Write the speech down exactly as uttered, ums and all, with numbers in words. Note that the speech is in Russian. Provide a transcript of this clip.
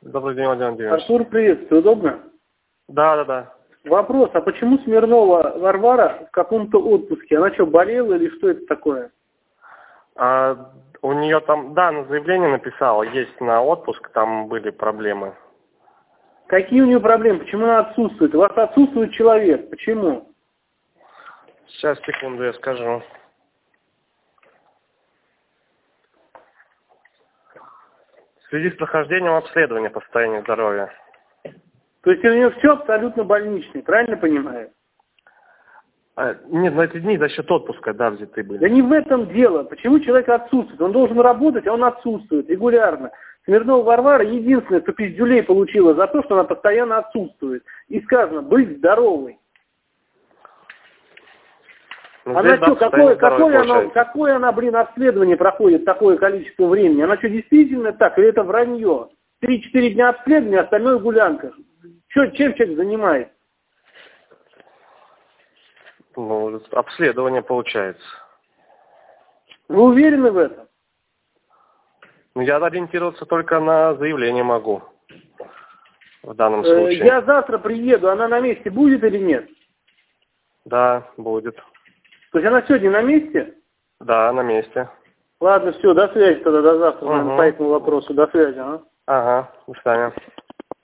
Добрый день, Владимир Владимирович. Артур, приветствую. Удобно? Да, да, да. Вопрос, а почему Смирнова Варвара в каком-то отпуске? Она что, болела или что это такое? А, у нее там, да, на заявление написала, есть на отпуск, там были проблемы. Какие у нее проблемы? Почему она отсутствует? У вас отсутствует человек. Почему? Сейчас, секунду, я скажу. В связи с прохождением обследования по состоянию здоровья. То есть у нее все абсолютно больничное, правильно понимаю? А, нет, на эти дни за счет отпуска, да, взяты были. Да не в этом дело. Почему человек отсутствует? Он должен работать, а он отсутствует регулярно. Смирнова Варвара единственная, кто пиздюлей получила за то, что она постоянно отсутствует. И сказано, быть здоровой. Ну, Она здесь, да, что, какое, состояние здоровья какое, она, получается. какое она, блин, обследование проходит такое количество времени? Она что, действительно так, или это вранье? Три-четыре дня обследования, остальное гулянка. Что, чем человек занимается? Ну, обследование получается. Вы уверены в этом? Ну, я ориентироваться только на заявление могу. В данном Э, случае. я завтра приеду, она на месте будет или нет? Да, будет. То есть она сегодня на месте? Да, на месте. Ладно, все, до связи тогда, до завтра, Угу. наверное, по этому вопросу. До связи, а? Ага, до свидания.